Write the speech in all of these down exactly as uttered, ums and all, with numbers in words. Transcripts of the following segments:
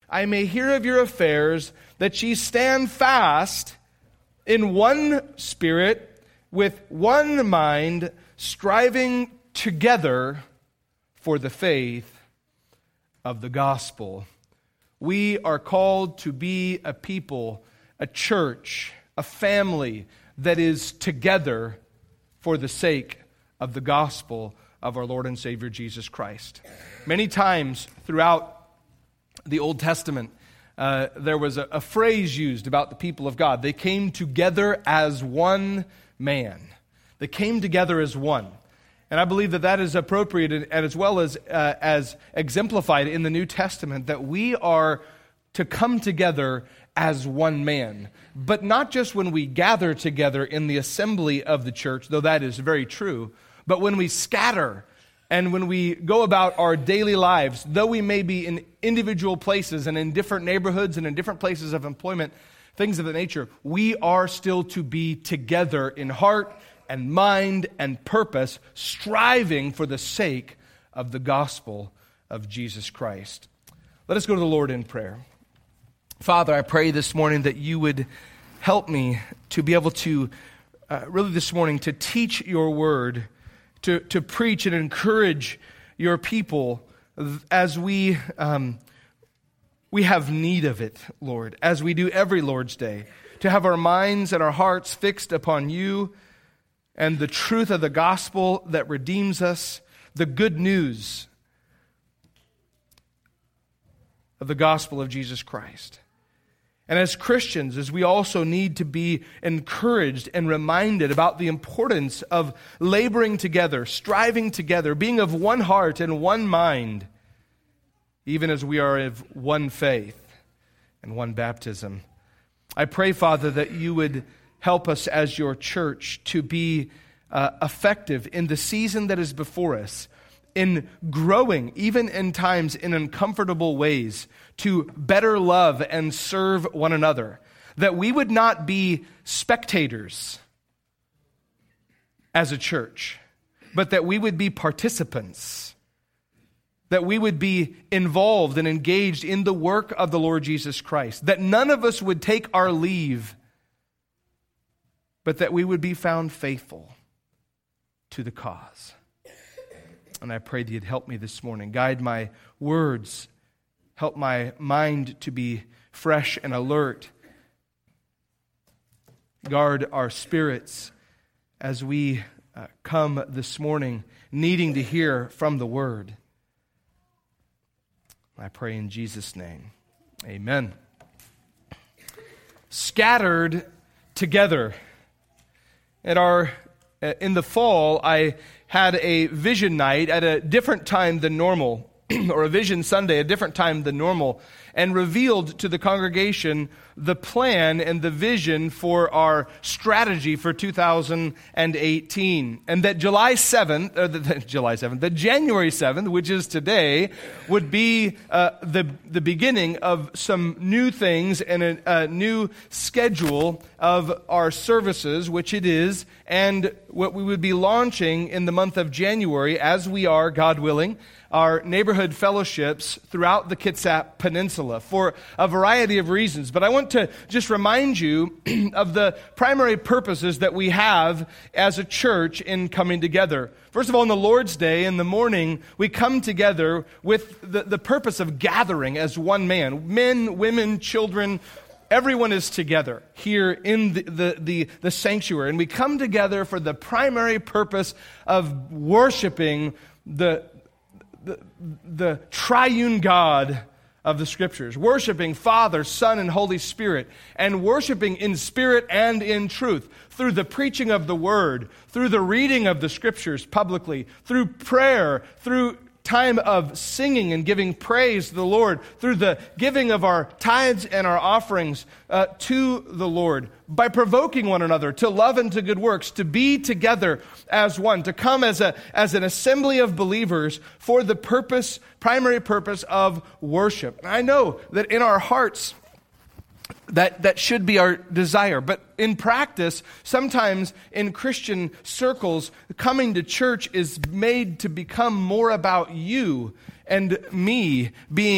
I may hear of your affairs, that ye stand fast in one spirit, with one mind, striving together for the faith of the gospel. We are called to be a people, a church, a family that is together for the sake of the gospel of our Lord and Savior Jesus Christ. Many times throughout the Old Testament, uh, there was a, a phrase used about the people of God. They came together as one man. They came together as one. And I believe that that is appropriate and as well as uh, as exemplified in the New Testament, that we are to come together as one man. But not just when we gather together in the assembly of the church, though that is very true, but when we scatter and when we go about our daily lives, though we may be in individual places and in different neighborhoods and in different places of employment, things of that nature, we are still to be together in heart and mind and purpose, striving for the sake of the gospel of Jesus Christ. Let us go to the Lord in prayer. Father, I pray this morning that you would help me to be able to, uh, really this morning, to teach your word, to, to preach and encourage your people as we um, we have need of it, Lord, as we do every Lord's Day, to have our minds and our hearts fixed upon you and the truth of the gospel that redeems us, the good news of the gospel of Jesus Christ. And as Christians, as we also need to be encouraged and reminded about the importance of laboring together, striving together, being of one heart and one mind, even as we are of one faith and one baptism. I pray, Father, that you would help us as your church to be uh, effective in the season that is before us, in growing, even in times in uncomfortable ways, to better love and serve one another. That we would not be spectators as a church, but that we would be participants. That we would be involved and engaged in the work of the Lord Jesus Christ. That none of us would take our leave, but that we would be found faithful to the cause. And I pray that you'd help me this morning. Guide my words. Help my mind to be fresh and alert. Guard our spirits as we uh, come this morning needing to hear from the Word. I pray in Jesus' name. Amen. Scattered together. At our, in the fall, I had a vision night at a different time than normal, or a vision Sunday, a different time than normal, and revealed to the congregation the plan and the vision for our strategy for two thousand eighteen. And that July seventh, or the, the July seventh, the January seventh, which is today, would be uh, the, the beginning of some new things and a, a new schedule of our services, which it is, and what we would be launching in the month of January, as we are, God willing, our neighborhood fellowships throughout the Kitsap Peninsula for a variety of reasons. But I want to just remind you of the primary purposes that we have as a church in coming together. First of all, on the Lord's Day, in the morning, we come together with the, the purpose of gathering as one man. Men, women, children, everyone is together here in the, the, the, the sanctuary. And we come together for the primary purpose of worshiping the The, the triune God of the Scriptures, worshiping Father, Son, and Holy Spirit, and worshiping in spirit and in truth through the preaching of the Word, through the reading of the Scriptures publicly, through prayer, through time of singing and giving praise to the Lord, through the giving of our tithes and our offerings uh, to the Lord, by provoking one another to love and to good works, to be together as one, to come as a as an assembly of believers for the purpose, primary purpose of worship. I know that in our hearts, That that should be our desire. But in practice, sometimes in Christian circles, coming to church is made to become more about you and me being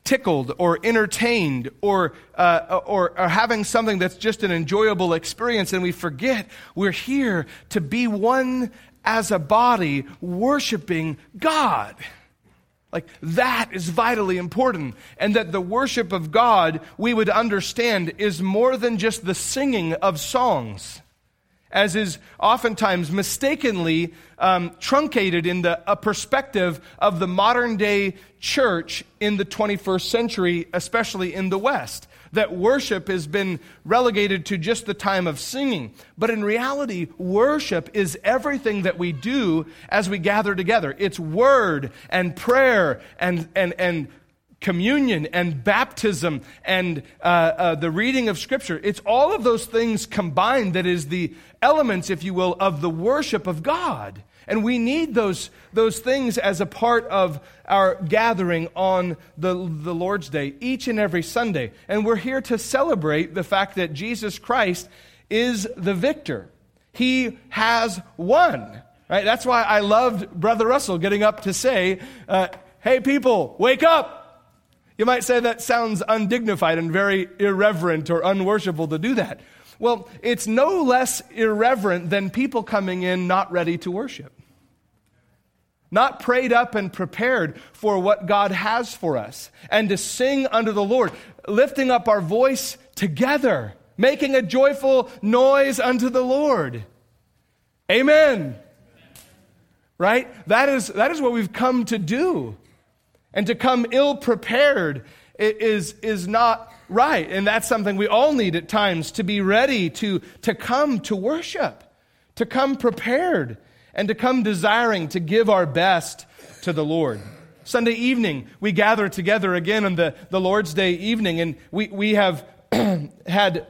tickled or entertained or, uh, or or having something that's just an enjoyable experience, and we forget we're here to be one as a body worshiping God. Like, that is vitally important. And that the worship of God, we would understand, is more than just the singing of songs, as is oftentimes mistakenly um, truncated in the a perspective of the modern day church in the twenty-first century, especially in the West. That worship has been relegated to just the time of singing. But in reality, worship is everything that we do as we gather together. It's word and prayer and and and communion and baptism and uh, uh, the reading of Scripture. It's all of those things combined that is the elements, if you will, of the worship of God. And we need those, those things as a part of our gathering on the, the Lord's Day, each and every Sunday. And we're here to celebrate the fact that Jesus Christ is the victor. He has won. Right? That's why I loved Brother Russell getting up to say, uh, hey people, wake up. You might say that sounds undignified and very irreverent or unworshipful to do that. Well, it's no less irreverent than people coming in not ready to worship. Not prayed up and prepared for what God has for us. And to sing unto the Lord, lifting up our voice together, making a joyful noise unto the Lord. Amen. Right? That is, that is what we've come to do. And to come ill-prepared is, is not right. And that's something we all need at times, to be ready to, to come to worship, to come prepared, and to come desiring to give our best to the Lord. Sunday evening, we gather together again on the, the Lord's Day evening, and we, we have had...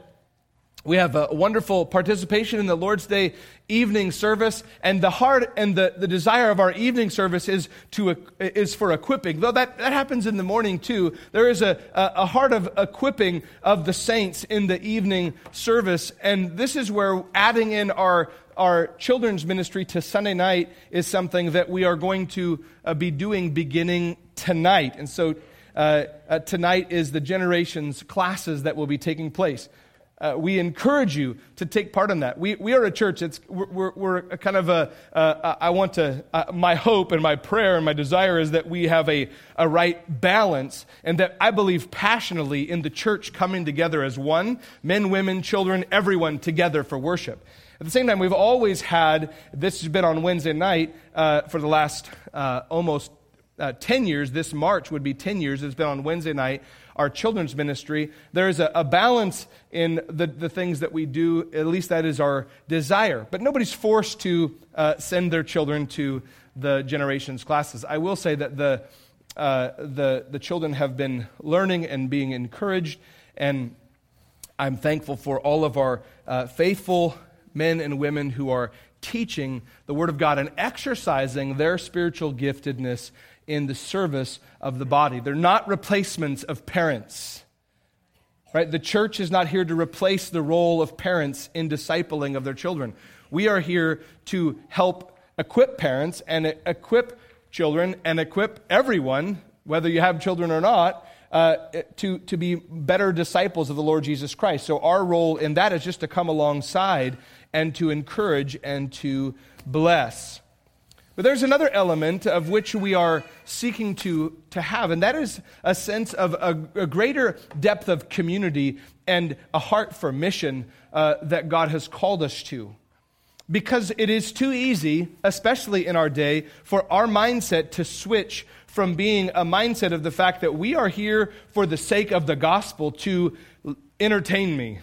We have a wonderful participation in the Lord's Day evening service, and the heart and the, the desire of our evening service is to is for equipping. Though that, that happens in the morning too, there is a, a heart of equipping of the saints in the evening service, and this is where adding in our our children's ministry to Sunday night is something that we are going to uh, be doing beginning tonight. And so uh, uh, tonight is the Generations classes that will be taking place. Uh, we encourage you to take part in that. We we are a church. It's we're we're, we're a kind of a. Uh, I want to. Uh, my hope and my prayer and my desire is that we have a a right balance, and that I believe passionately in the church coming together as one, men, women, children, everyone together for worship. At the same time, we've always had. This has been on Wednesday night uh, for the last uh, almost uh, ten years. This March would be ten years. It's been on Wednesday night. Our children's ministry, there is a, a balance in the, the things that we do, at least that is our desire. But nobody's forced to uh, send their children to the Generations classes. I will say that the, uh, the, the children have been learning and being encouraged, and I'm thankful for all of our uh, faithful men and women who are teaching the Word of God and exercising their spiritual giftedness in the service of the body. They're not replacements of parents. Right? The church is not here to replace the role of parents in discipling of their children. We are here to help equip parents and equip children and equip everyone, whether you have children or not, uh, to, to be better disciples of the Lord Jesus Christ. So our role in that is just to come alongside and to encourage and to bless. But there's another element of which we are seeking to, to have, and that is a sense of a, a greater depth of community and a heart for mission uh, that God has called us to. Because it is too easy, especially in our day, for our mindset to switch from being a mindset of the fact that we are here for the sake of the gospel to entertain me.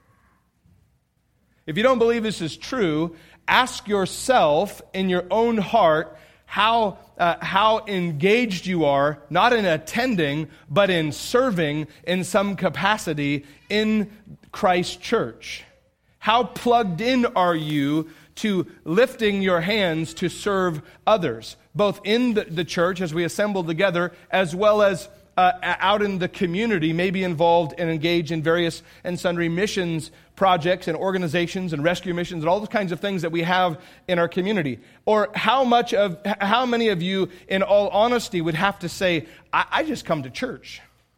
If you don't believe this is true, ask yourself in your own heart how uh, how engaged you are, not in attending, but in serving in some capacity in Christ's church. How plugged in are you to lifting your hands to serve others, both in the, the church as we assemble together, as well as Uh, out in the community, may be involved and engaged in various and sundry missions projects and organizations and rescue missions and all those kinds of things that we have in our community? Or how much of, how many of you, in all honesty, would have to say, I, I just come to church.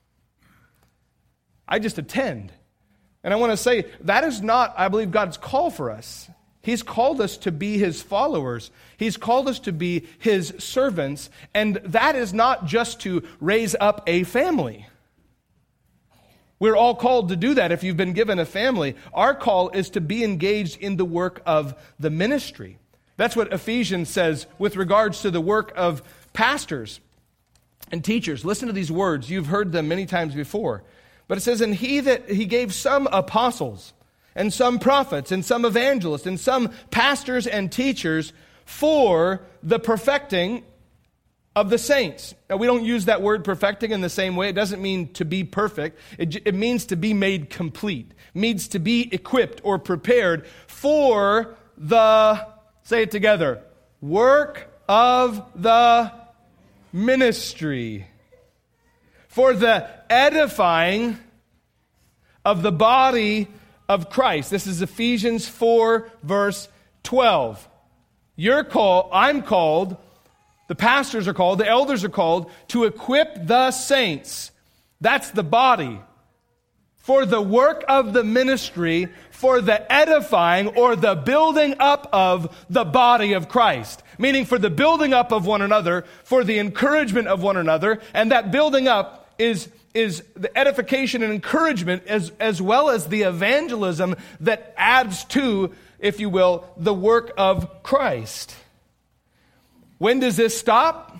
I just attend. And I want to say, that is not, I believe, God's call for us. He's called us to be His followers. He's called us to be His servants. And that is not just to raise up a family. We're all called to do that if you've been given a family. Our call is to be engaged in the work of the ministry. That's what Ephesians says with regards to the work of pastors and teachers. Listen to these words. You've heard them many times before. But it says, and he that he gave some apostles, and some prophets, and some evangelists, and some pastors and teachers for the perfecting of the saints. Now, we don't use that word perfecting in the same way. It doesn't mean to be perfect. It, it means to be made complete. It means to be equipped or prepared for the, say it together, work of the ministry. For the edifying of the body of Christ. This is Ephesians four, verse twelve. You're called, I'm called, the pastors are called, the elders are called to equip the saints. That's the body. For the work of the ministry, for the edifying or the building up of the body of Christ. Meaning for the building up of one another, for the encouragement of one another, and that building up is is the edification and encouragement as, as well as the evangelism that adds to, if you will, the work of Christ. When does this stop?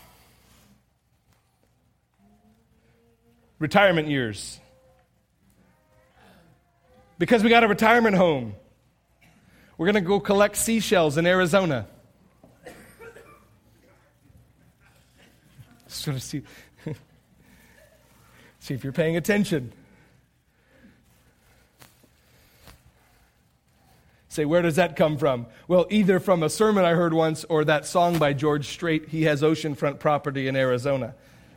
Retirement years. Because we got a retirement home. We're going to go collect seashells in Arizona. Sort of see... See if you're paying attention. Say, where does that come from? Well, either from a sermon I heard once or that song by George Strait, He Has Oceanfront Property in Arizona.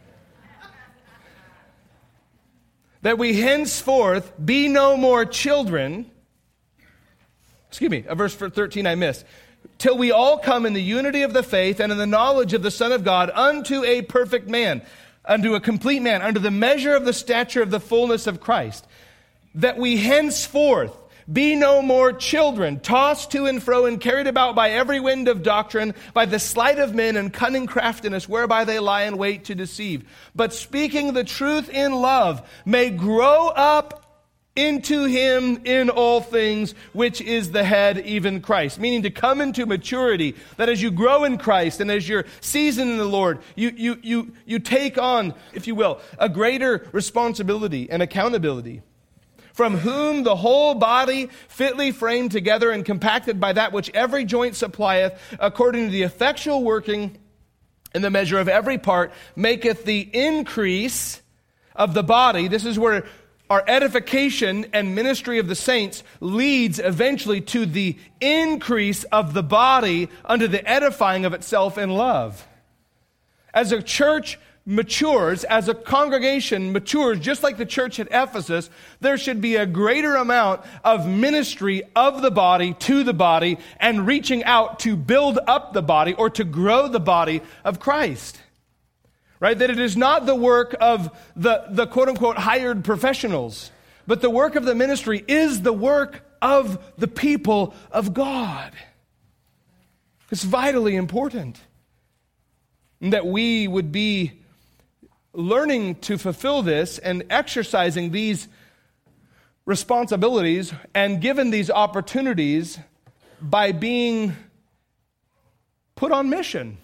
That we henceforth be no more children. Excuse me, a verse thirteen I missed. Till we all come in the unity of the faith and in the knowledge of the Son of God unto a perfect man. Unto a complete man, unto the measure of the stature of the fullness of Christ, that we henceforth be no more children, tossed to and fro and carried about by every wind of doctrine, by the sleight of men and cunning craftiness, whereby they lie in wait to deceive. But speaking the truth in love, may grow up into Him in all things, which is the head, even Christ. Meaning to come into maturity, that as you grow in Christ and as you're seasoned in the Lord, you, you, you, you take on, if you will, a greater responsibility and accountability. From whom the whole body, fitly framed together and compacted by that which every joint supplieth, according to the effectual working in the measure of every part, maketh the increase of the body. This is where our edification and ministry of the saints leads eventually to the increase of the body unto the edifying of itself in love. As a church matures, as a congregation matures, just like the church at Ephesus, there should be a greater amount of ministry of the body to the body and reaching out to build up the body or to grow the body of Christ. Right? That it is not the work of the, the quote-unquote hired professionals, but the work of the ministry is the work of the people of God. It's vitally important that we would be learning to fulfill this and exercising these responsibilities and given these opportunities by being put on mission.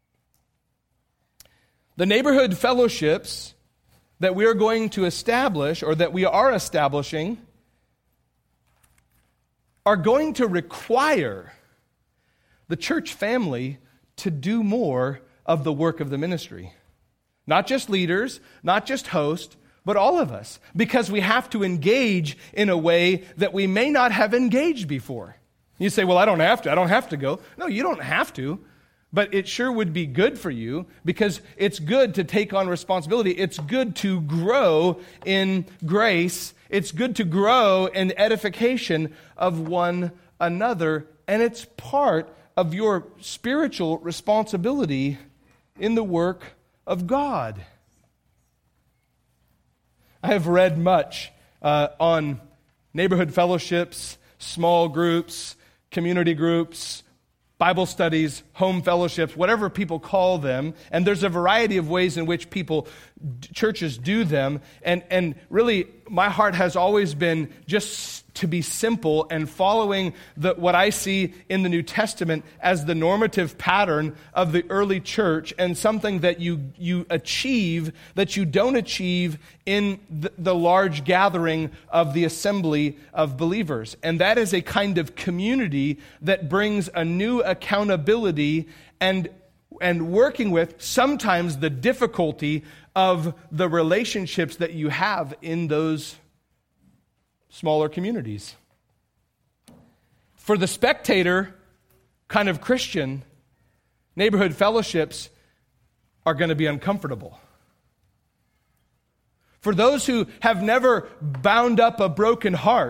The neighborhood fellowships that we are going to establish or that we are establishing are going to require the church family to do more of the work of the ministry. Not just leaders, not just hosts, but all of us. Because we have to engage in a way that we may not have engaged before. You say, well, I don't have to. I don't have to go. No, you don't have to. But it sure would be good for you because it's good to take on responsibility. It's good to grow in grace. It's good to grow in edification of one another. And it's part of your spiritual responsibility in the work of God. I have read much uh, on neighborhood fellowships, small groups, community groups, Bible studies, home fellowships, whatever people call them. And there's a variety of ways in which people, churches do them. And, and really, my heart has always been just to be simple and following the, what I see in the New Testament as the normative pattern of the early church, and something that you, you achieve that you don't achieve in the, the large gathering of the assembly of believers. And that is a kind of community that brings a new accountability and, and working with sometimes the difficulty of the relationships that you have in those smaller communities. For the spectator kind of Christian, neighborhood fellowships are going to be uncomfortable. For those who have never bound up a broken heart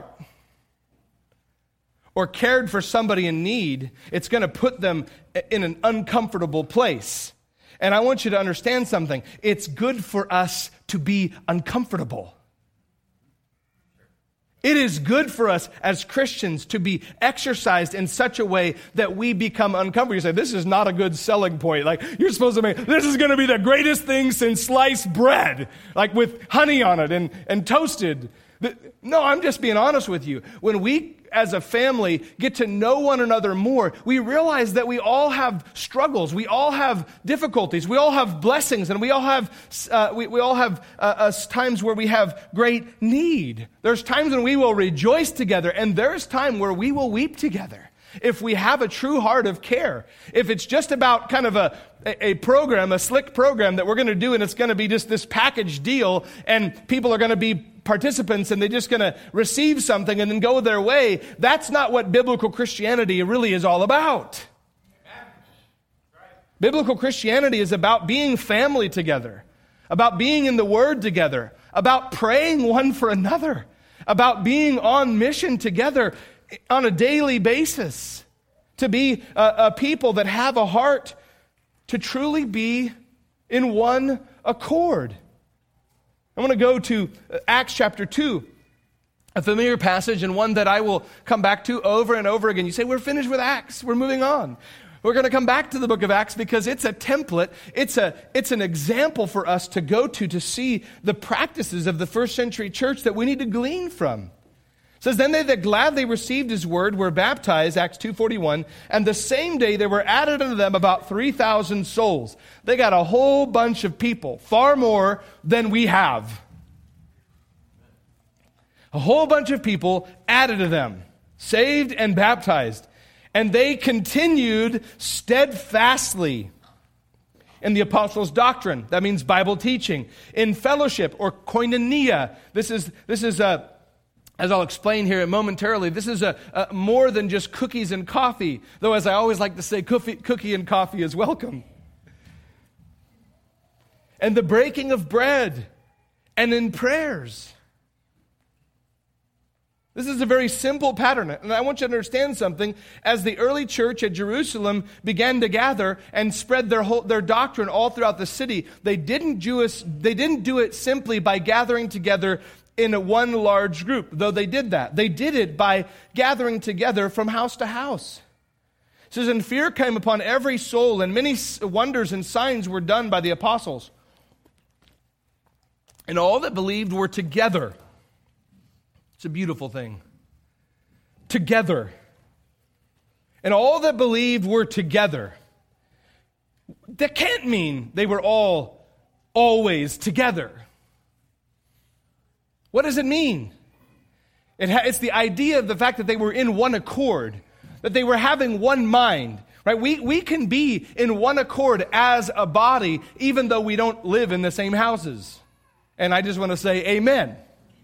or cared for somebody in need, it's going to put them in an uncomfortable place. And I want you to understand something. It's good for us to be uncomfortable. It is good for us as Christians to be exercised in such a way that we become uncomfortable. You say, this is not a good selling point. Like, you're supposed to make, this is going to be the greatest thing since sliced bread, like with honey on it and, and toasted. No, I'm just being honest with you. When we as a family get to know one another more, we realize that we all have struggles, we all have difficulties, we all have blessings, and we all have uh, we, we all have uh, uh, times where we have great need. There's times when we will rejoice together, and there's time where we will weep together. If we have a true heart of care, if it's just about kind of a, a program, a slick program that we're going to do, and it's going to be just this package deal, and people are going to be participants, and they're just going to receive something and then go their way, that's not what biblical Christianity really is all about. Right. Biblical Christianity is about being family together, about being in the Word together, about praying one for another, about being on mission together on a daily basis, to be a, a people that have a heart to truly be in one accord. I want to go to Acts chapter two, a familiar passage and one that I will come back to over and over again. You say, we're finished with Acts, we're moving on. We're going to come back to the book of Acts because it's a template, it's a it's an example for us to go to to see the practices of the first century church that we need to glean from. It says, then they that gladly received his word were baptized, Acts two forty-one, and the same day there were added unto them about three thousand souls. They got a whole bunch of people, far more than we have. A whole bunch of people added to them, saved and baptized. And they continued steadfastly in the apostles' doctrine. That means Bible teaching. In fellowship, or koinonia. This is, this is a... As I'll explain here momentarily, this is a, a more than just cookies and coffee, though as I always like to say, cookie, cookie and coffee is welcome. And the breaking of bread, and in prayers. This is a very simple pattern, and I want you to understand something. As the early church at Jerusalem began to gather and spread their whole, their doctrine all throughout the city, they didn't Jewish, they didn't do it simply by gathering together in a one large group, though they did that. They did it by gathering together from house to house. It says, and fear came upon every soul, and many wonders and signs were done by the apostles. And all that believed were together. It's a beautiful thing. Together. And all that believed were together. That can't mean they were all always together. What does it mean? It ha- it's the idea of the fact that they were in one accord, that they were having one mind. Right? We, we can be in one accord as a body, even though we don't live in the same houses. And I just want to say amen.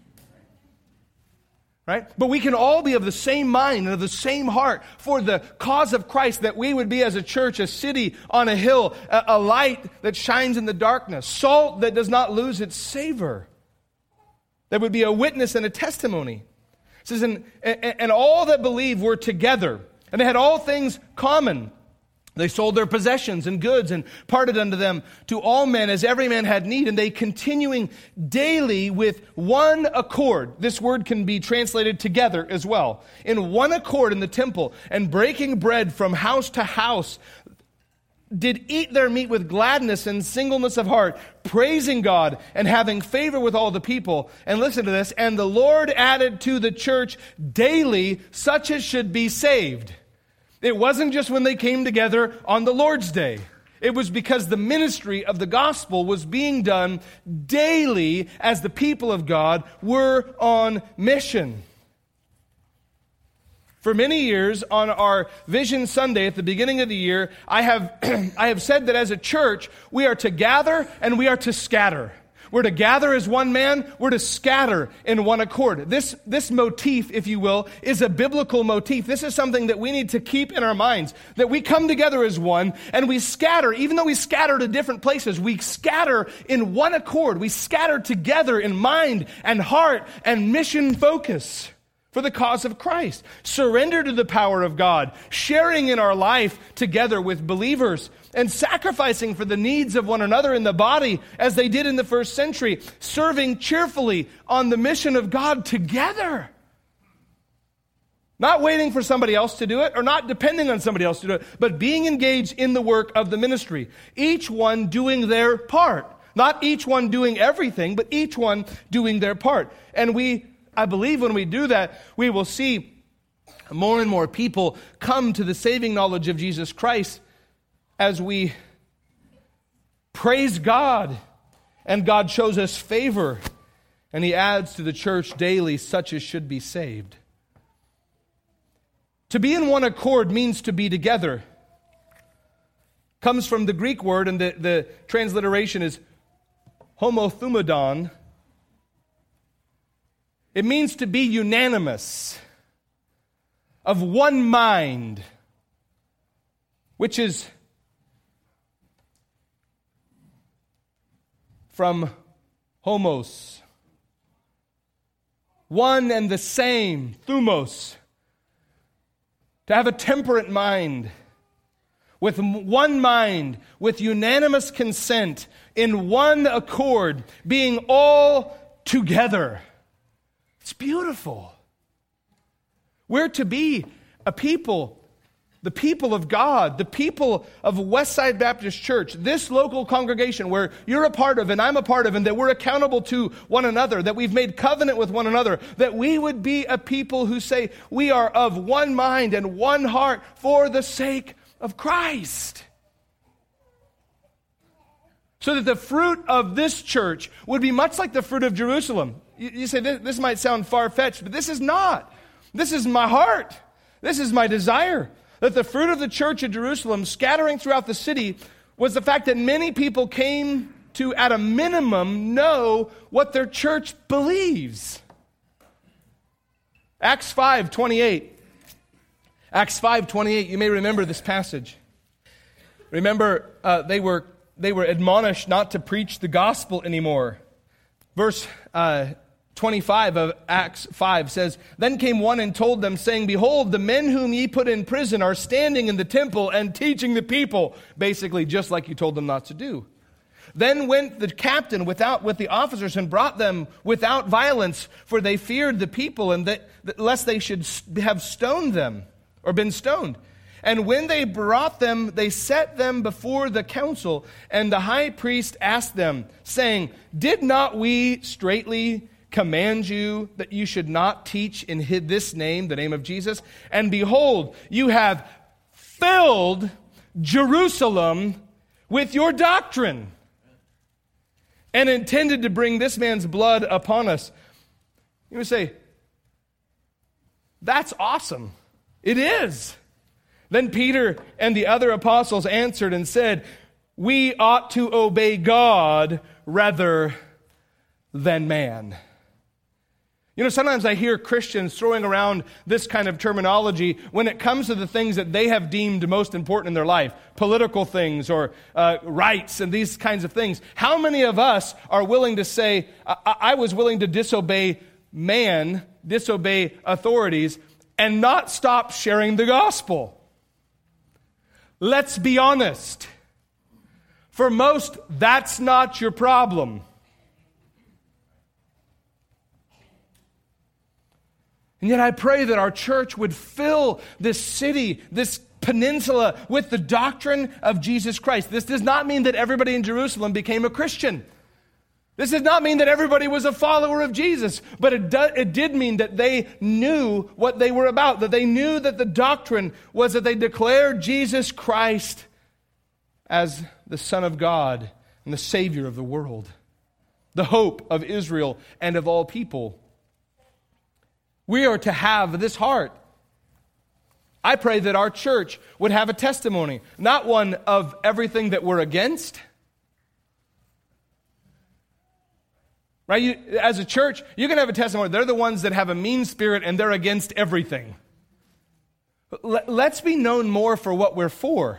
Right? But we can all be of the same mind and of the same heart for the cause of Christ, that we would be as a church, a city on a hill, a, a light that shines in the darkness, salt that does not lose its savor. That would be a witness and a testimony. It says, and, and, and all that believed were together, and they had all things common. They sold their possessions and goods and parted unto them to all men as every man had need, and they continuing daily with one accord. This word can be translated together as well. In one accord in the temple, and breaking bread from house to house, did eat their meat with gladness and singleness of heart, praising God and having favor with all the people. And listen to this, and the Lord added to the church daily such as should be saved. It wasn't just when they came together on the Lord's Day. It was because the ministry of the gospel was being done daily as the people of God were on mission. For many years on our Vision Sunday at the beginning of the year, I have, I have said that as a church, we are to gather and we are to scatter. We're to gather as one man, we're to scatter in one accord. This, this motif, if you will, is a biblical motif. This is something that we need to keep in our minds, that we come together as one and we scatter. Even though we scatter to different places, we scatter in one accord. We scatter together in mind and heart and mission focus for the cause of Christ. Surrender to the power of God, sharing in our life together with believers, and sacrificing for the needs of one another in the body as they did in the first century, serving cheerfully on the mission of God together. Not waiting for somebody else to do it, or not depending on somebody else to do it, but being engaged in the work of the ministry. Each one doing their part. Not each one doing everything, but each one doing their part. And we I believe when we do that, we will see more and more people come to the saving knowledge of Jesus Christ as we praise God and God shows us favor and He adds to the church daily such as should be saved. To be in one accord means to be together. Comes from the Greek word, and the, the transliteration is homothumadon. It means to be unanimous, of one mind, which is from homos, one and the same, thumos, to have a temperate mind, with one mind, with unanimous consent, in one accord, being all together. It's beautiful. We're to be a people, the people of God, the people of Westside Baptist Church, this local congregation where you're a part of and I'm a part of, and that we're accountable to one another, that we've made covenant with one another, that we would be a people who say we are of one mind and one heart for the sake of Christ. So that the fruit of this church would be much like the fruit of Jerusalem. You, you say, this, this might sound far-fetched, but this is not. This is my heart. This is my desire. That the fruit of the church of Jerusalem scattering throughout the city was the fact that many people came to, at a minimum, know what their church believes. Acts five twenty-eight. Acts five twenty-eight, you may remember this passage. Remember, uh, they were They were admonished not to preach the gospel anymore. Verse uh, twenty-five of Acts five says, Then came one and told them, saying, Behold, the men whom ye put in prison are standing in the temple and teaching the people. Basically, just like you told them not to do. Then went the captain without with the officers and brought them without violence, for they feared the people, and that, that lest they should have stoned them or been stoned. And when they brought them, they set them before the council. And the high priest asked them, saying, Did not we straitly command you that you should not teach in this name, the name of Jesus? And behold, you have filled Jerusalem with your doctrine, and intended to bring this man's blood upon us. You would say, that's awesome. It is. Then Peter and the other apostles answered and said, We ought to obey God rather than man. You know, sometimes I hear Christians throwing around this kind of terminology when it comes to the things that they have deemed most important in their life, political things or uh, rights and these kinds of things. How many of us are willing to say, I, I was willing to disobey man, disobey authorities, and not stop sharing the gospel? let's be honest. For most, that's not your problem. And yet I pray that our church would fill this city, this peninsula, with the doctrine of Jesus Christ. This does not mean that everybody in Jerusalem became a Christian. This does not mean that everybody was a follower of Jesus, but it, do, it did mean that they knew what they were about, that they knew that the doctrine was that they declared Jesus Christ as the Son of God and the Savior of the world, the hope of Israel and of all people. We are to have this heart. I pray that our church would have a testimony, not one of everything that we're against. Right? You, as a church, you can have a testimony. They're the ones that have a mean spirit and they're against everything. Let, let's be known more for what we're for.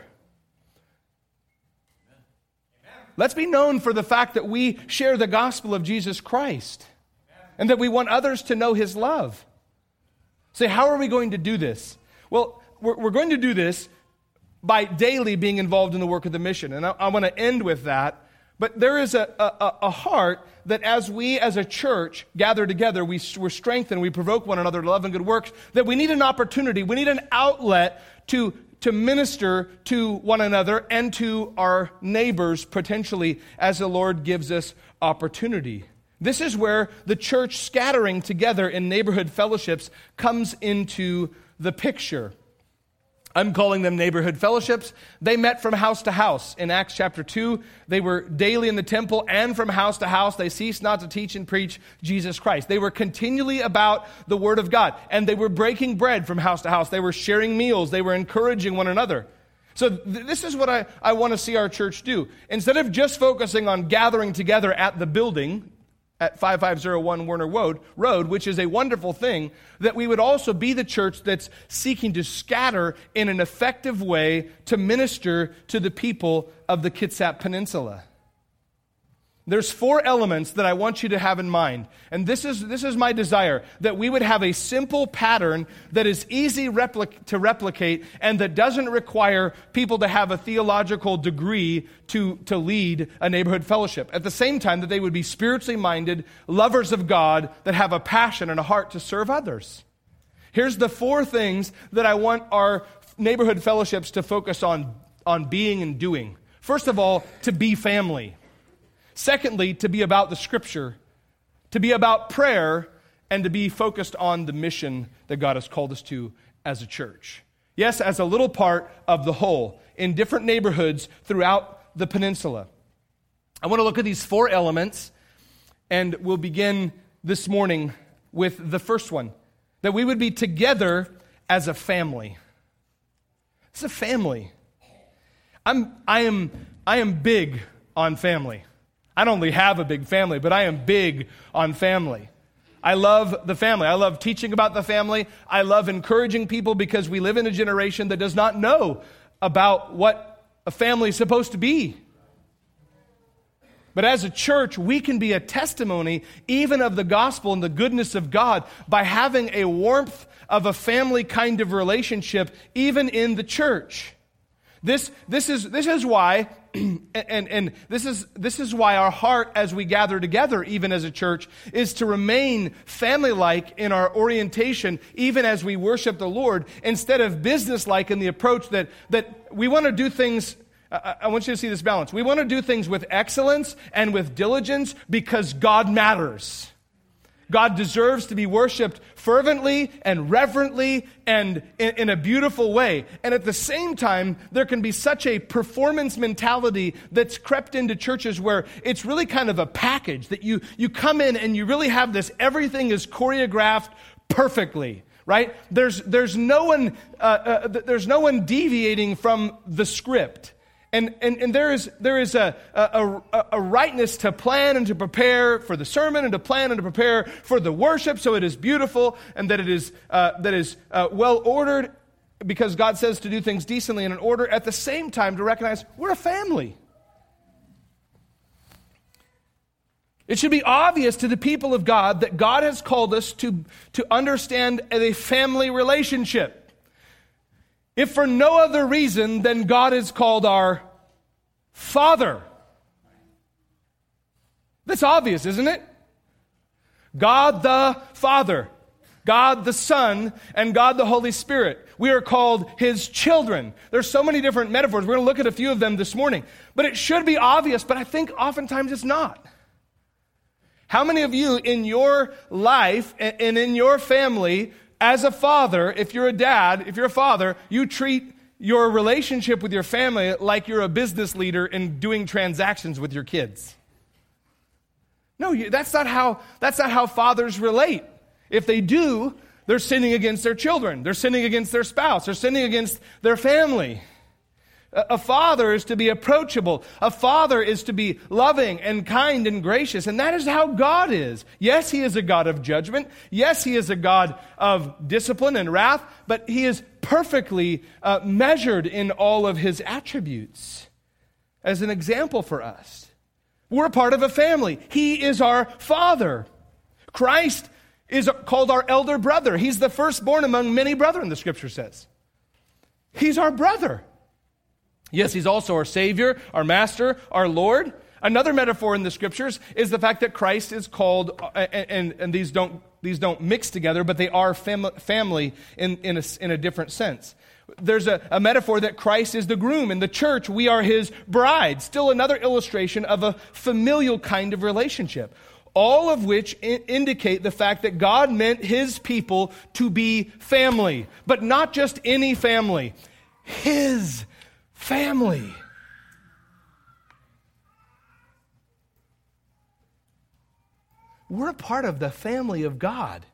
Let's be known for the fact that we share the gospel of Jesus Christ and that we want others to know His love. Say, how are we going to do this? Well, we're, we're going to do this by daily being involved in the work of the mission. And I, I want to end with that. But there is a, a, a heart that as we as a church gather together, we, we're strengthened, we provoke one another to love and good works, that we need an opportunity, we need an outlet to, to minister to one another and to our neighbors potentially as the Lord gives us opportunity. This is where the church scattering together in neighborhood fellowships comes into the picture. I'm calling them neighborhood fellowships. They met from house to house. In Acts chapter two, they were daily in the temple, and from house to house they ceased not to teach and preach Jesus Christ. They were continually about the Word of God, and they were breaking bread from house to house. They were sharing meals. They were encouraging one another. So th- this is what I, I want to see our church do. Instead of just focusing on gathering together at the building, at five five zero one Werner Road, Road, which is a wonderful thing, that we would also be the church that's seeking to scatter in an effective way to minister to the people of the Kitsap Peninsula. There's four elements that I want you to have in mind. And this is this is my desire, that we would have a simple pattern that is easy replic- to replicate and that doesn't require people to have a theological degree to, to lead a neighborhood fellowship. At the same time, that they would be spiritually minded, lovers of God, that have a passion and a heart to serve others. Here's the four things that I want our neighborhood fellowships to focus on, on being and doing. First of all, to be family. Secondly, to be about the Scripture, to be about prayer, and to be focused on the mission that God has called us to as a church. Yes, as a little part of the whole, in different neighborhoods throughout the peninsula. I want to look at these four elements, and we'll begin this morning with the first one, that we would be together as a family. It's a family. I'm, I am, I am big on family. I don't only have a big family, but I am big on family. I love the family. I love teaching about the family. I love encouraging people because we live in a generation that does not know about what a family is supposed to be. But as a church, we can be a testimony even of the gospel and the goodness of God by having a warmth of a family kind of relationship even in the church. This, this is, this is why, and, and this is, this is why our heart as we gather together, even as a church, is to remain family-like in our orientation, even as we worship the Lord, instead of business-like in the approach that, that we want to do things. I, I want you to see this balance. We want to do things with excellence and with diligence because God matters. God deserves to be worshiped fervently and reverently and in, in a beautiful way. And at the same time, there can be such a performance mentality that's crept into churches where it's really kind of a package that you, you come in and you really have this, everything is choreographed perfectly, right? There's, there's, no, one, uh, uh, there's no one deviating from the script. And, and, and there is, there is a, a, a, a rightness to plan and to prepare for the sermon and to plan and to prepare for the worship so it is beautiful and that it is, uh, that is uh, well ordered because God says to do things decently and in order, at the same time to recognize we're a family. It should be obvious to the people of God that God has called us to, to understand a family relationship. if for no other reason than God is called our Father. That's obvious, isn't it? God the Father, God the Son, and God the Holy Spirit. We are called His children. There's so many different metaphors. We're going to look at a few of them this morning. But it should be obvious, but I think oftentimes it's not. How many of you in your life and in your family, as a father, if you're a dad, if you're a father, you treat your relationship with your family like you're a business leader in doing transactions with your kids? No, you, that's not how, that's not how fathers relate. If they do, they're sinning against their children. They're sinning against their spouse. They're sinning against their family. A, a father is to be approachable. A father is to be loving and kind and gracious. And that is how God is. Yes, He is a God of judgment. Yes, He is a God of discipline and wrath. But He is perfectly uh, measured in all of His attributes as an example for us. We're a part of a family. He is our Father. Christ is called our elder brother. He's the firstborn among many brethren, the Scripture says. He's our brother. Yes, He's also our Savior, our Master, our Lord. Another metaphor in the Scriptures is the fact that Christ is called, and, and, and these don't these don't mix together, but they are fam- family in, in, a, in a different sense. There's a, a metaphor that Christ is the groom. In the church, we are His bride. Still another illustration of a familial kind of relationship. All of which I- indicate the fact that God meant His people to be family. But not just any family. His family. We're a part of the family of God.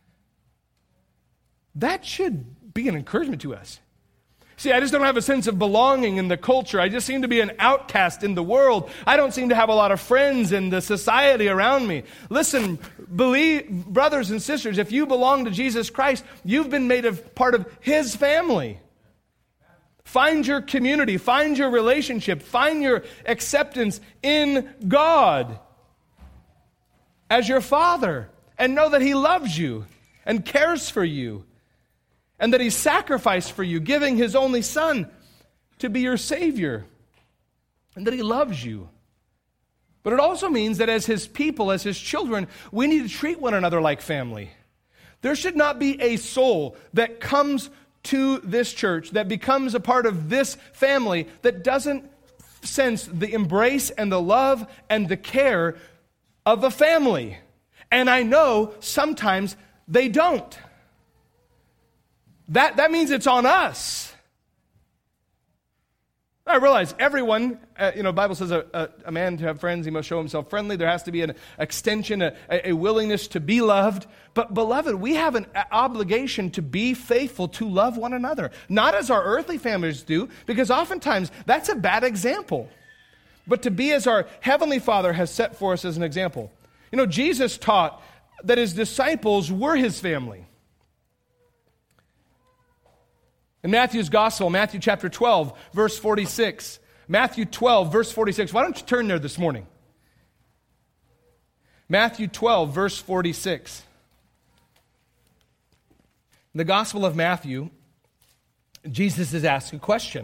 That should be an encouragement to us. See, I just don't have a sense of belonging in the culture. I just seem to be an outcast in the world. I don't seem to have a lot of friends in the society around me. Listen, believe, brothers and sisters, if you belong to Jesus Christ, you've been made a part of His family. Find your community, find your relationship, find your acceptance in God as your Father, and know that He loves you and cares for you, and that He sacrificed for you, giving His only Son to be your Savior, and that He loves you. But it also means that as His people, as His children, we need to treat one another like family. There should not be a soul that comes to this church, that becomes a part of this family, that doesn't sense the embrace and the love and the care of a family. And I know sometimes they don't. That, that means it's on us. I realize everyone, uh, you know, the Bible says a, a, a man to have friends, he must show himself friendly. There has to be an extension, a, a willingness to be loved. But beloved, we have an obligation to be faithful, to love one another. Not as our earthly families do, because oftentimes that's a bad example. But to be as our Heavenly Father has set for us as an example. You know, Jesus taught that His disciples were His family. In Matthew's Gospel, Matthew chapter twelve, verse forty-six. Matthew twelve, verse forty-six. Why don't you turn there this morning? Matthew twelve, verse forty-six. In the Gospel of Matthew, Jesus is asked a question.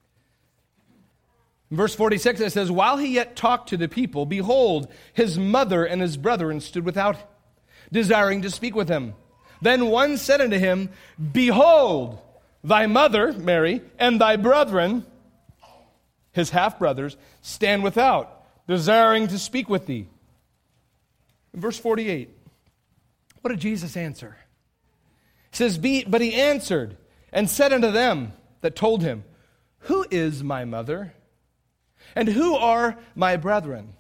In verse forty-six, it says, "While He yet talked to the people, behold, His mother and His brethren stood without, desiring to speak with Him. Then one said unto Him, Behold, thy mother, Mary, and thy brethren," His half-brothers, "stand without, desiring to speak with thee." In verse forty-eight, what did Jesus answer? He says, Be, but He answered and said unto them that told Him, Who is my mother? And who are my brethren?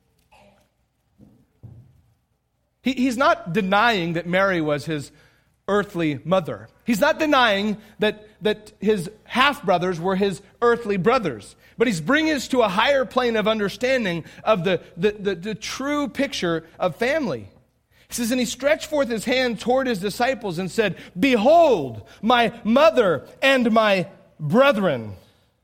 He, he's not denying that Mary was His earthly mother. He's not denying that, that His half-brothers were His earthly brothers. But He's bringing us to a higher plane of understanding of the, the, the, the true picture of family. He says, "And He stretched forth His hand toward His disciples and said, Behold, my mother and my brethren.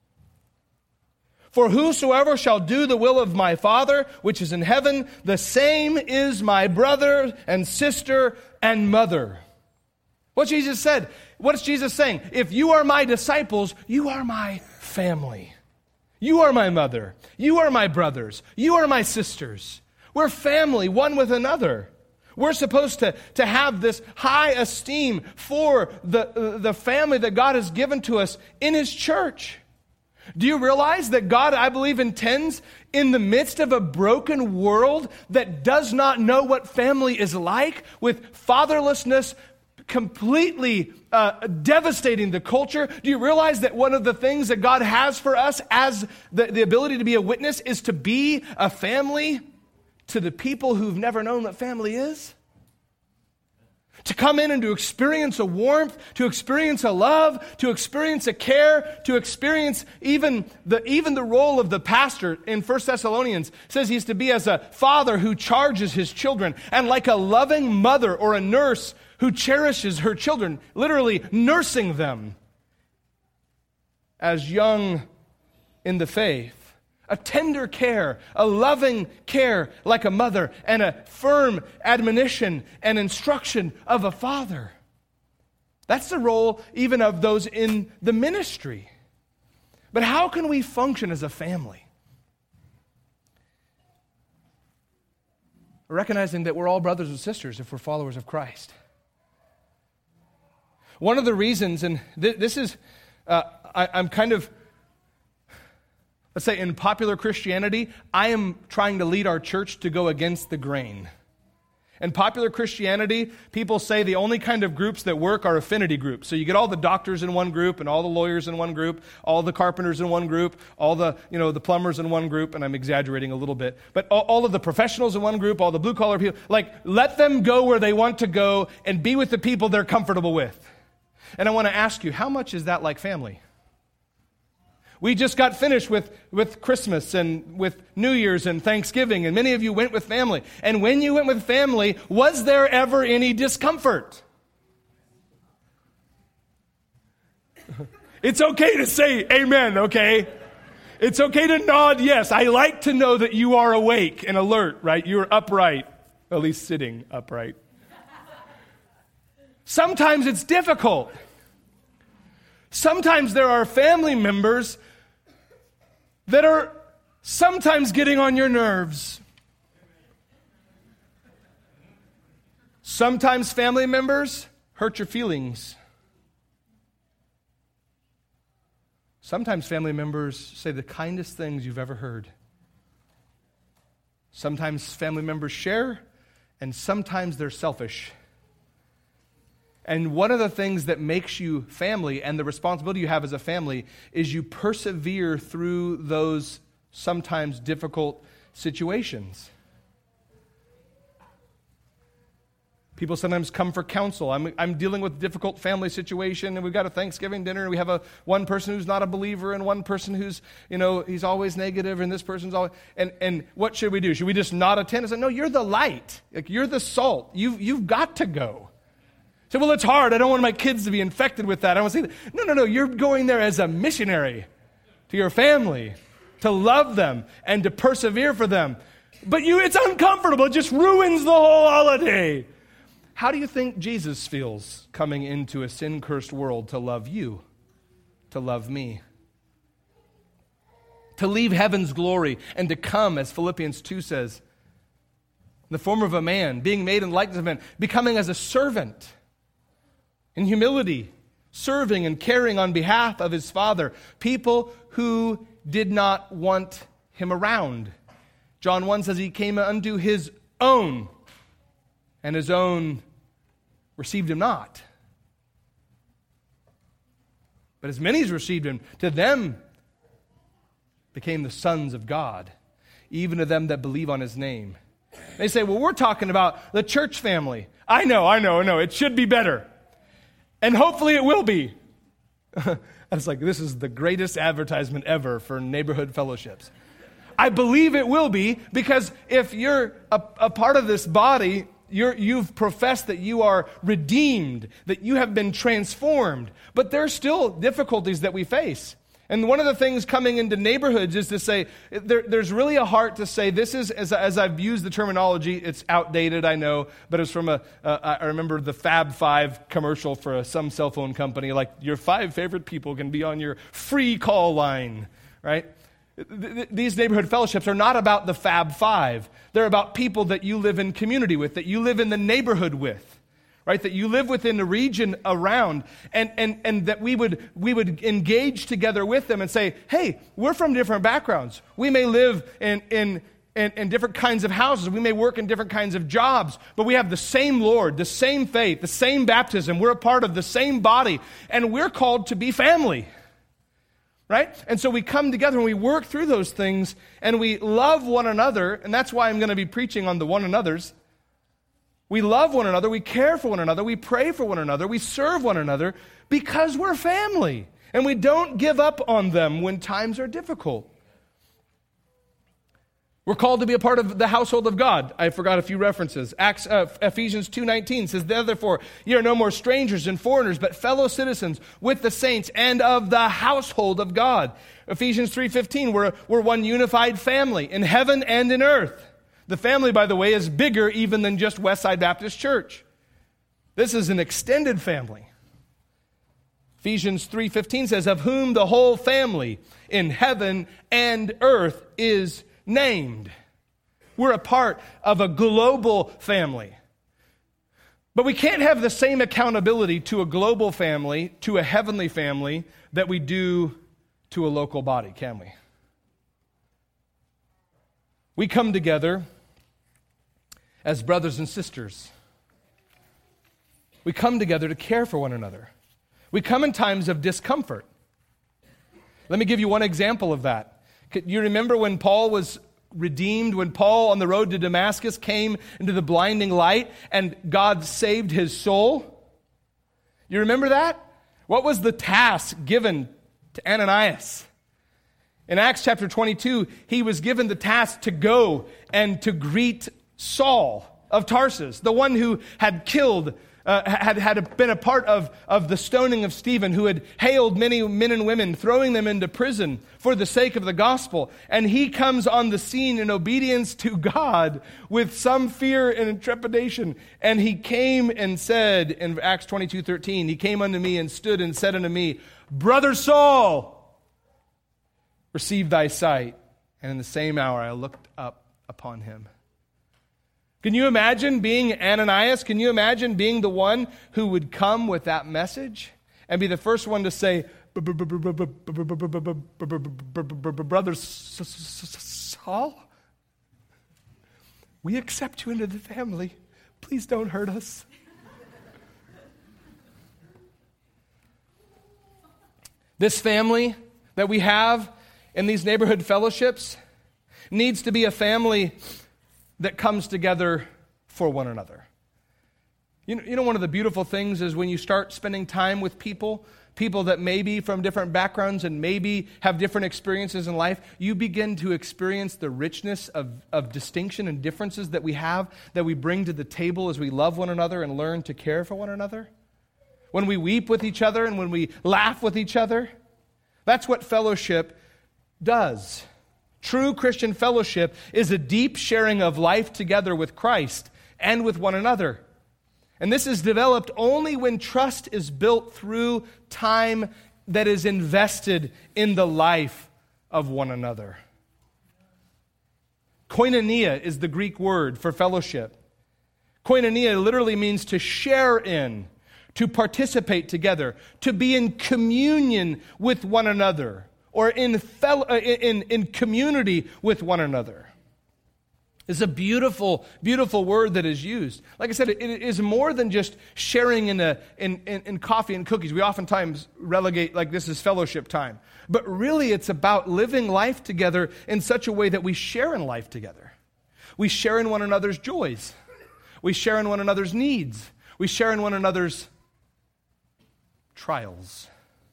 For whosoever shall do the will of my Father, which is in heaven, the same is my brother and sister and mother." What Jesus said, what's Jesus saying? If you are my disciples, you are my family. You are my mother. You are my brothers. You are my sisters. We're family, one with another. We're supposed to, to have this high esteem for the, the family that God has given to us in His church. Do you realize that God, I believe, intends in the midst of a broken world that does not know what family is like, with fatherlessness completely uh, devastating the culture? Do you realize that one of the things that God has for us as the, the ability to be a witness is to be a family to the people who've never known what family is? To come in and to experience a warmth, to experience a love, to experience a care, to experience even the, even the role of the pastor in First Thessalonians says he's to be as a father who charges his children, and like a loving mother or a nurse who cherishes her children, literally nursing them as young in the faith. A tender care, a loving care like a mother, and a firm admonition and instruction of a father. That's the role even of those in the ministry. But how can we function as a family? Recognizing that we're all brothers and sisters if we're followers of Christ. One of the reasons, and th- this is, uh, I, I'm kind of, let's say in popular Christianity, I am trying to lead our church to go against the grain. In popular Christianity, people say the only kind of groups that work are affinity groups. So you get all the doctors in one group, and all the lawyers in one group, all the carpenters in one group, all the, you know, the plumbers in one group, and I'm exaggerating a little bit, but all, all of the professionals in one group, all the blue-collar people, like, let them go where they want to go and be with the people they're comfortable with. And I want to ask you, how much is that like family? We just got finished with, with Christmas and with New Year's and Thanksgiving, and many of you went with family. And when you went with family, was there ever any discomfort? It's okay to say amen, okay? It's okay to nod yes. I like to know that you are awake and alert, right? You're upright, at least sitting upright. Sometimes it's difficult. Sometimes there are family members that are sometimes getting on your nerves. Sometimes family members hurt your feelings. Sometimes family members say the kindest things you've ever heard. Sometimes family members share, and sometimes they're selfish. And one of the things that makes you family, and the responsibility you have as a family, is you persevere through those sometimes difficult situations. People sometimes come for counsel. I'm, I'm dealing with a difficult family situation, and we've got a Thanksgiving dinner, and we have a one person who's not a believer, and one person who's, you know, he's always negative, and this person's always, and, and what should we do? Should we just not attend? I said, no, you're the light. Like, you're the salt. You've, you've got to go. Say, well, it's hard. I don't want my kids to be infected with that. I want to say that. No, no, no. You're going there as a missionary to your family, to love them and to persevere for them. But you, it's uncomfortable. It just ruins the whole holiday. How do you think Jesus feels coming into a sin-cursed world to love you, to love me? To leave heaven's glory and to come, as Philippians two says, in the form of a man, being made in the likeness of man, becoming as a servant, in humility, serving and caring on behalf of his Father, people who did not want him around. John one says he came unto his own, and his own received him not. But as many as received him, to them became the sons of God, even to them that believe on his name. They say, well, we're talking about the church family. I know, I know, I know. It should be better. And hopefully it will be. I was like, this is the greatest advertisement ever for neighborhood fellowships. I believe it will be, because if you're a, a part of this body, you're, you've professed that you are redeemed, that you have been transformed. But there's still difficulties that we face. And one of the things coming into neighborhoods is to say, there, there's really a heart to say, this is, as, as I've used the terminology, it's outdated, I know, but it's from a, uh, I remember the Fab Five commercial for a, some cell phone company, like your five favorite people can be on your free call line, right? These neighborhood fellowships are not about the Fab Five. They're about people that you live in community with, that you live in the neighborhood with. Right, that you live within the region around, and, and, and that we would we would engage together with them and say, hey, we're from different backgrounds. We may live in, in, in, in different kinds of houses. We may work in different kinds of jobs, but we have the same Lord, the same faith, the same baptism. We're a part of the same body, and we're called to be family. Right? And so we come together and we work through those things, and we love one another, and that's why I'm going to be preaching on the one another's. We love one another, we care for one another, we pray for one another, we serve one another because we're family. And we don't give up on them when times are difficult. We're called to be a part of the household of God. I forgot a few references. Acts, uh, Ephesians two nineteen says, therefore, ye are no more strangers and foreigners, but fellow citizens with the saints and of the household of God. Ephesians three fifteen, we're, we're one unified family in heaven and in earth. The family, by the way, is bigger even than just Westside Baptist Church. This is an extended family. Ephesians three fifteen says, of whom the whole family in heaven and earth is named. We're a part of a global family. But we can't have the same accountability to a global family, to a heavenly family, that we do to a local body, can we? We come together as brothers and sisters. We come together to care for one another. We come in times of discomfort. Let me give you one example of that. You remember when Paul was redeemed, when Paul on the road to Damascus came into the blinding light and God saved his soul? You remember that? What was the task given to Ananias? In Acts chapter twenty-two, he was given the task to go and to greet Saul of Tarsus, the one who had killed, uh, had, had been a part of, of the stoning of Stephen, who had hailed many men and women, throwing them into prison for the sake of the gospel. And he comes on the scene in obedience to God with some fear and trepidation. And he came and said in Acts twenty-two thirteen, he came unto me and stood and said unto me, Brother Saul, receive thy sight. And in the same hour I looked up upon him. Can you imagine being Ananias? Can you imagine being the one who would come with that message and be the first one to say, Brother Saul, we accept you into the family. Please don't hurt us. This family that we have in these neighborhood fellowships needs to be a family that comes together for one another. You know, you know, one of the beautiful things is when you start spending time with people, people that may be from different backgrounds and maybe have different experiences in life, you begin to experience the richness of, of distinction and differences that we have, that we bring to the table as we love one another and learn to care for one another. When we weep with each other and when we laugh with each other, that's what fellowship does. True Christian fellowship is a deep sharing of life together with Christ and with one another. And this is developed only when trust is built through time that is invested in the life of one another. Koinonia is the Greek word for fellowship. Koinonia literally means to share in, to participate together, to be in communion with one another, or in, fellow, in, in community with one another. It's a beautiful, beautiful word that is used. Like I said, it, it is more than just sharing in, a, in, in, in coffee and cookies. We oftentimes relegate like this is fellowship time. But really it's about living life together in such a way that we share in life together. We share in one another's joys. We share in one another's needs. We share in one another's trials.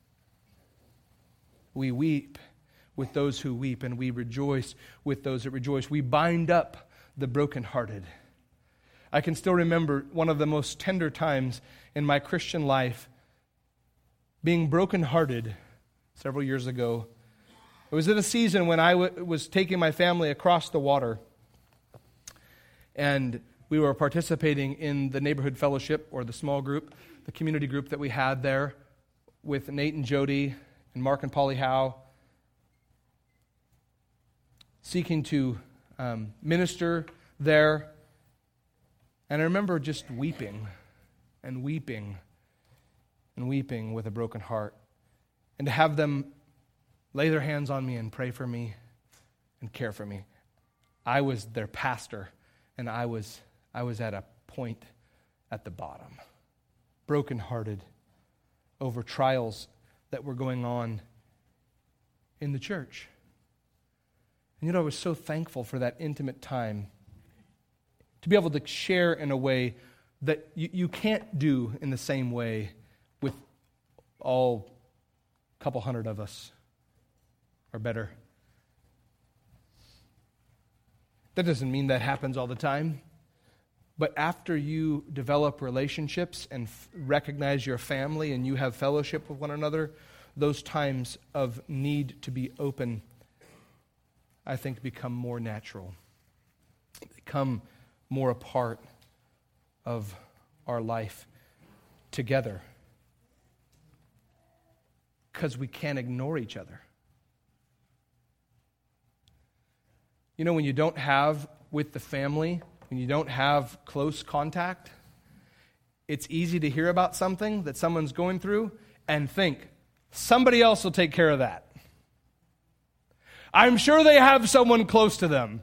We weep with those who weep, and we rejoice with those that rejoice. We bind up the brokenhearted. I can still remember one of the most tender times in my Christian life, being brokenhearted, several years ago. It was in a season when I w- was taking my family across the water, and we were participating in the neighborhood fellowship, or the small group, the community group that we had there with Nate and Jody and Mark and Polly Howe, seeking to um, minister there. And I remember just weeping and weeping and weeping with a broken heart. And to have them lay their hands on me and pray for me and care for me. I was their pastor, and I was I was at a point at the bottom, brokenhearted over trials that were going on in the church. And you know, I was so thankful for that intimate time to be able to share in a way that you, you can't do in the same way with all couple hundred of us or better. That doesn't mean that happens all the time. But after you develop relationships and f- recognize your family and you have fellowship with one another, those times of need to be open, I think, become more natural. Become more a part of our life together. Because we can't ignore each other. You know, when you don't have with the family, when you don't have close contact, it's easy to hear about something that someone's going through and think, somebody else will take care of that. I'm sure they have someone close to them.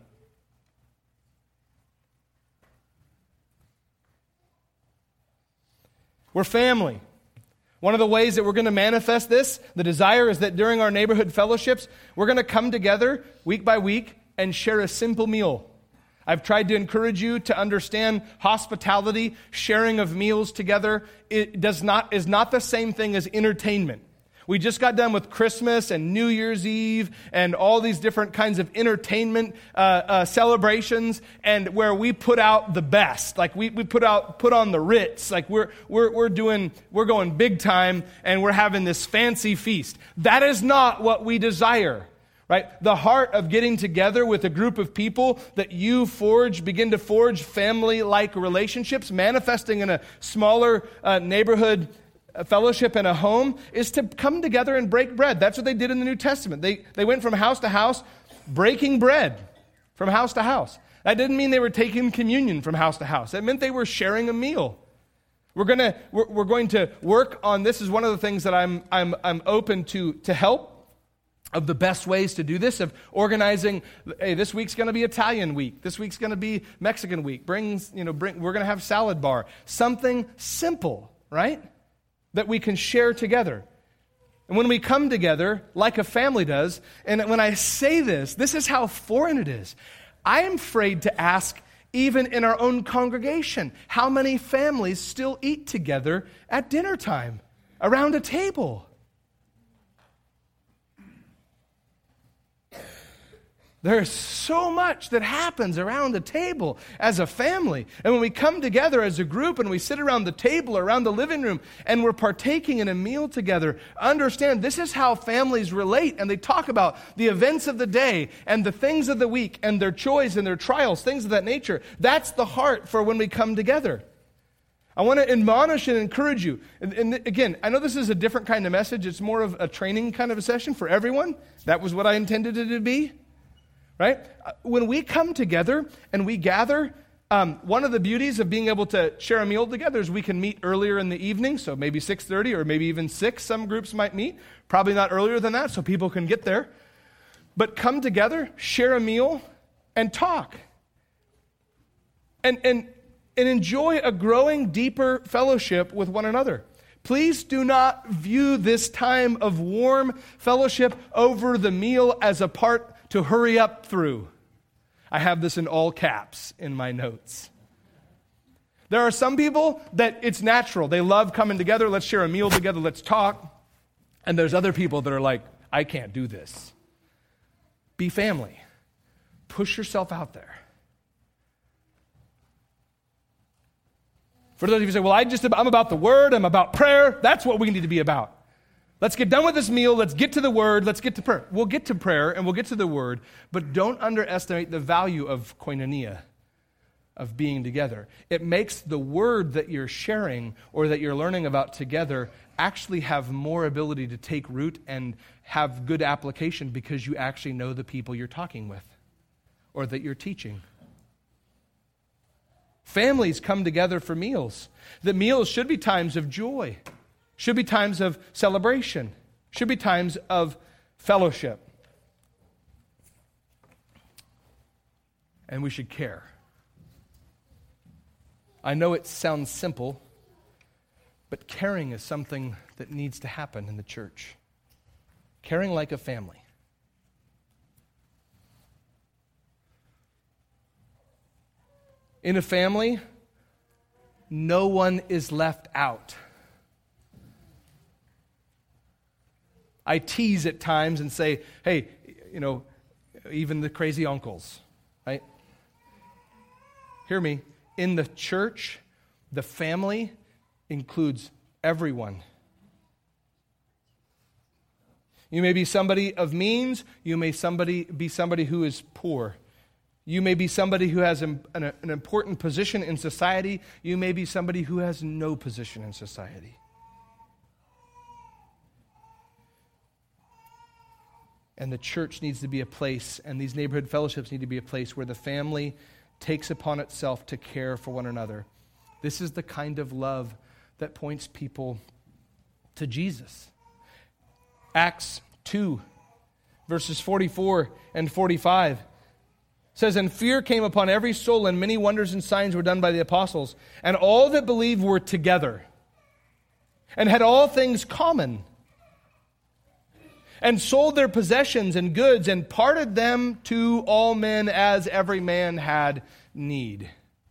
We're family. One of the ways that we're going to manifest this, the desire is that during our neighborhood fellowships, we're going to come together week by week and share a simple meal. I've tried to encourage you to understand hospitality, sharing of meals together. It does not is not the same thing as entertainment. We just got done with Christmas and New Year's Eve and all these different kinds of entertainment uh, uh, celebrations, and where we put out the best, like we, we put out put on the Ritz, like we're we're we're doing we're going big time, and we're having this fancy feast. That is not what we desire. Right? The heart of getting together with a group of people that you forge, begin to forge family-like relationships, manifesting in a smaller uh, neighborhood fellowship in a home, is to come together and break bread. That's what they did in the New Testament. They they went from house to house, breaking bread from house to house. That didn't mean they were taking communion from house to house. It meant they were sharing a meal. We're gonna we're, we're going to work on this. Is one of the things that I'm I'm I'm open to to help. Of the best ways to do this, of organizing, hey, this week's going to be Italian week. This week's going to be Mexican week. Brings, you know, bring, we're going to have salad bar. Something simple, right? That we can share together. And when we come together, like a family does, and when I say this, this is how foreign it is. I am afraid to ask, even in our own congregation, how many families still eat together at dinner time around a table. There's so much that happens around the table as a family. And when we come together as a group and we sit around the table, around the living room, and we're partaking in a meal together, understand this is how families relate. And they talk about the events of the day and the things of the week and their joys and their trials, things of that nature. That's the heart for when we come together. I want to admonish and encourage you. And, and again, I know this is a different kind of message. It's more of a training kind of a session for everyone. That was what I intended it to be. Right? When we come together and we gather, um, one of the beauties of being able to share a meal together is we can meet earlier in the evening, so maybe six thirty or maybe even six, some groups might meet. Probably not earlier than that, so people can get there. But come together, share a meal, and talk. And, and, and enjoy a growing, deeper fellowship with one another. Please do not view this time of warm fellowship over the meal as a part to hurry up through. I have this in all caps in my notes. There are some people that it's natural. They love coming together. Let's share a meal together. Let's talk. And there's other people that are like, I can't do this. Be family. Push yourself out there. For those of you who say, well, I just, I'm about the word. I'm about prayer. That's what we need to be about. Let's get done with this meal. Let's get to the Word. Let's get to prayer. We'll get to prayer and we'll get to the Word, but don't underestimate the value of koinonia, of being together. It makes the Word that you're sharing or that you're learning about together actually have more ability to take root and have good application because you actually know the people you're talking with or that you're teaching. Families come together for meals. The meals should be times of joy. Should be times of celebration. Should be times of fellowship. And we should care. I know it sounds simple, but caring is something that needs to happen in the church. Caring like a family. In a family, no one is left out. I tease at times and say, hey, you know, even the crazy uncles, right? Hear me. In the church, the family includes everyone. You may be somebody of means. You may somebody be somebody who is poor. You may be somebody who has an, an, an important position in society. You may be somebody who has no position in society. And the church needs to be a place, and these neighborhood fellowships need to be a place where the family takes upon itself to care for one another. This is the kind of love that points people to Jesus. Acts two, verses forty-four and forty-five says, "And fear came upon every soul, and many wonders and signs were done by the apostles. And all that believed were together, and had all things common, and sold their possessions and goods, and parted them to all men as every man had need."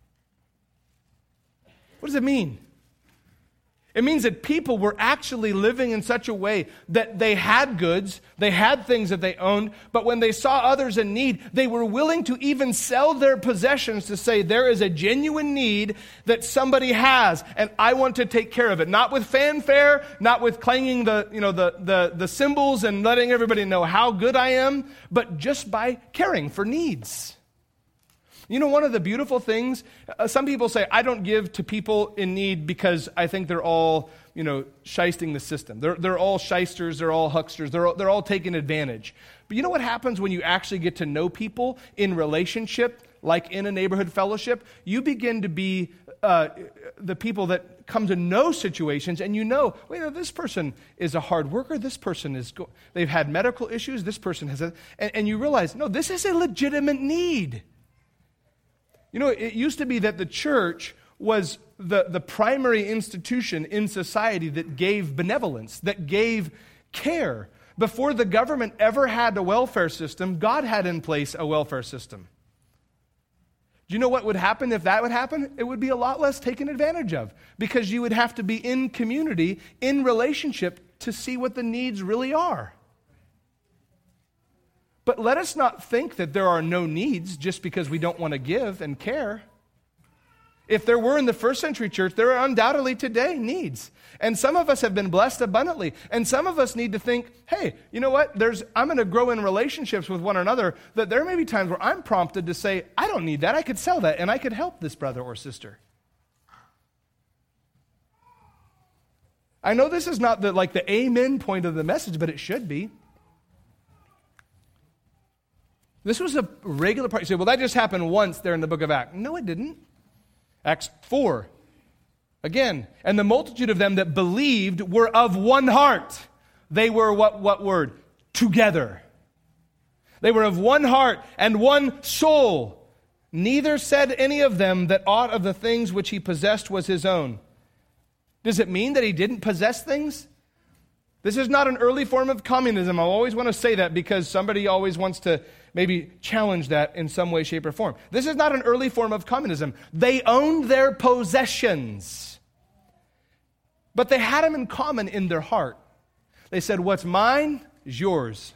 What does it mean? It means that people were actually living in such a way that they had goods, they had things that they owned, but when they saw others in need, they were willing to even sell their possessions to say, there is a genuine need that somebody has, and I want to take care of it. Not with fanfare, not with clanging the, you know, the, the, the cymbals and letting everybody know how good I am, but just by caring for needs. You know, one of the beautiful things, uh, some people say, I don't give to people in need because I think they're all, you know, shysting the system. They're, they're all shysters, they're all hucksters, they're all, they're all taking advantage. But you know what happens when you actually get to know people in relationship, like in a neighborhood fellowship? You begin to be uh, the people that come to know situations, and you know, wait, well, this person is a hard worker, this person is, go- they've had medical issues, this person has, a, and, and you realize, no, this is a legitimate need. You know, it used to be that the church was the, the primary institution in society that gave benevolence, that gave care. Before the government ever had a welfare system, God had in place a welfare system. Do you know what would happen if that would happen? It would be a lot less taken advantage of, because you would have to be in community, in relationship, to see what the needs really are. But let us not think that there are no needs just because we don't want to give and care. If there were in the first century church, there are undoubtedly today needs. And some of us have been blessed abundantly. And some of us need to think, hey, you know what? There's, I'm going to grow in relationships with one another, that there may be times where I'm prompted to say, I don't need that. I could sell that and I could help this brother or sister. I know this is not the, like the amen point of the message, but it should be. This was a regular part. You say, well, that just happened once there in the book of Acts. No, it didn't. Acts four. Again, and the multitude of them that believed were of one heart. They were what, what word? Together. They were of one heart and one soul. Neither said any of them that aught of the things which he possessed was his own. Does it mean that he didn't possess things? This is not an early form of communism. I always want to say that because somebody always wants to maybe challenge that in some way, shape, or form. This is not an early form of communism. They owned their possessions, but they had them in common in their heart. They said, what's mine is yours.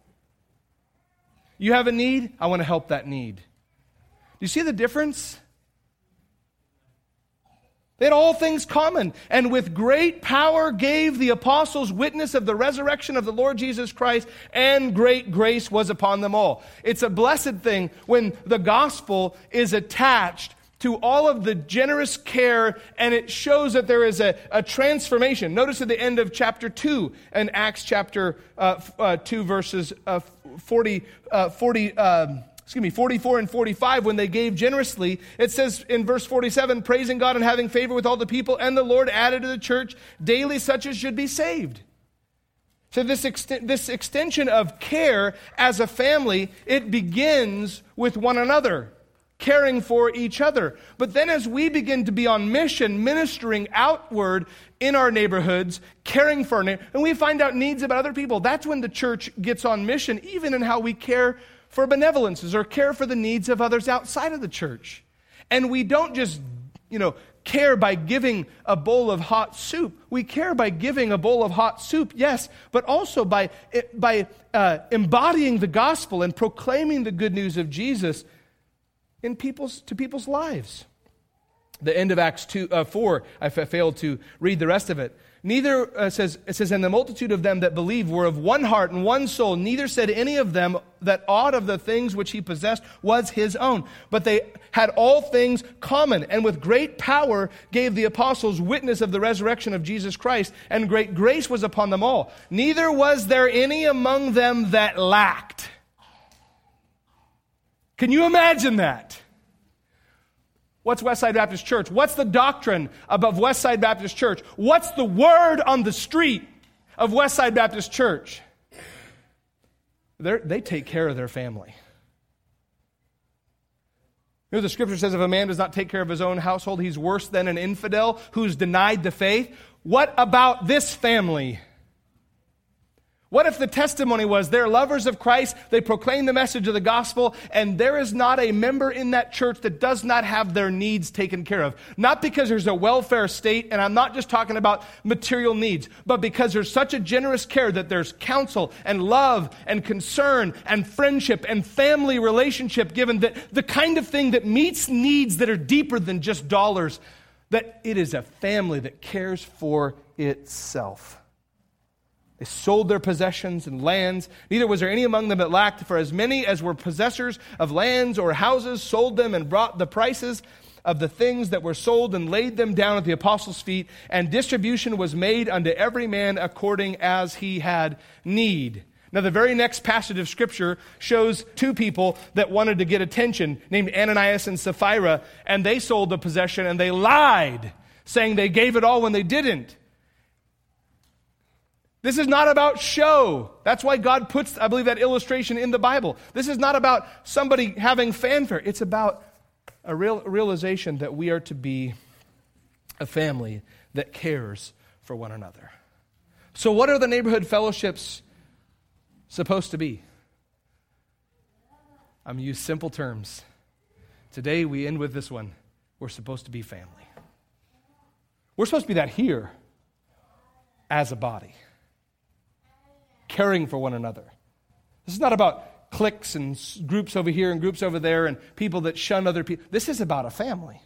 You have a need, I want to help that need. Do you see the difference? They had all things common, and with great power gave the apostles witness of the resurrection of the Lord Jesus Christ, and great grace was upon them all. It's a blessed thing when the gospel is attached to all of the generous care, and it shows that there is a, a transformation. Notice at the end of chapter two, in Acts chapter uh, uh, two, verses uh, forty, uh, forty um, excuse me, forty-four and forty-five, when they gave generously, it says in verse forty-seven, praising God and having favor with all the people, and the Lord added to the church daily such as should be saved. So this, ext- this extension of care as a family, it begins with one another, caring for each other. But then as we begin to be on mission, ministering outward in our neighborhoods, caring for our neighbors, and we find out needs about other people, that's when the church gets on mission, even in how we care for benevolences or care for the needs of others outside of the church. And we don't just, you know, care by giving a bowl of hot soup. We care by giving a bowl of hot soup, yes, but also by, by uh, embodying the gospel and proclaiming the good news of Jesus in people's to people's lives. The end of Acts two, uh, four, I f- failed to read the rest of it. Neither, uh, says, it says, and the multitude of them that believed were of one heart and one soul. Neither said any of them that aught of the things which he possessed was his own. But they had all things common, and with great power gave the apostles witness of the resurrection of Jesus Christ, and great grace was upon them all. Neither was there any among them that lacked. Can you imagine that? What's Westside Baptist Church? What's the doctrine of Westside Baptist Church? What's the word on the street of Westside Baptist Church? They're, they take care of their family. You know, the scripture says if a man does not take care of his own household, he's worse than an infidel who's denied the faith. What about this family? What if the testimony was they're lovers of Christ, they proclaim the message of the gospel, and there is not a member in that church that does not have their needs taken care of? Not because there's a welfare state, and I'm not just talking about material needs, but because there's such a generous care that there's counsel and love and concern and friendship and family relationship given, that the kind of thing that meets needs that are deeper than just dollars, that it is a family that cares for itself. They sold their possessions and lands. Neither was there any among them that lacked, for as many as were possessors of lands or houses sold them and brought the prices of the things that were sold and laid them down at the apostles' feet, and distribution was made unto every man according as he had need. Now, the very next passage of Scripture shows two people that wanted to get attention, named Ananias and Sapphira, and they sold the possession and they lied, saying they gave it all when they didn't. This is not about show. That's why God puts, I believe, that illustration in the Bible. This is not about somebody having fanfare. It's about a real realization that we are to be a family that cares for one another. So what are the neighborhood fellowships supposed to be? I'm going to use simple terms. Today we end with this one. We're supposed to be family. We're supposed to be that here as a body, caring for one another. This is not about cliques and groups over here and groups over there and people that shun other people. This is about a family.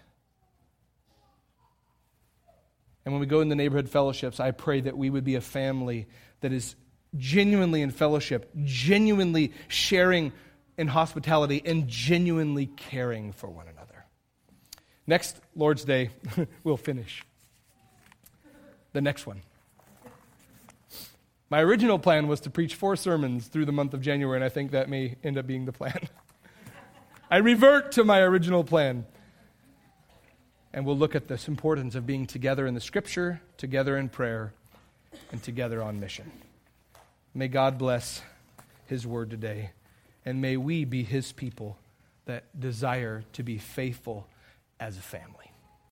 And when we go in the neighborhood fellowships, I pray that we would be a family that is genuinely in fellowship, genuinely sharing in hospitality, and genuinely caring for one another. Next Lord's Day, we'll finish. The next one. My original plan was to preach four sermons through the month of January, and I think that may end up being the plan. I revert to my original plan. And we'll look at this importance of being together in the Scripture, together in prayer, and together on mission. May God bless His word today, and may we be His people that desire to be faithful as a family.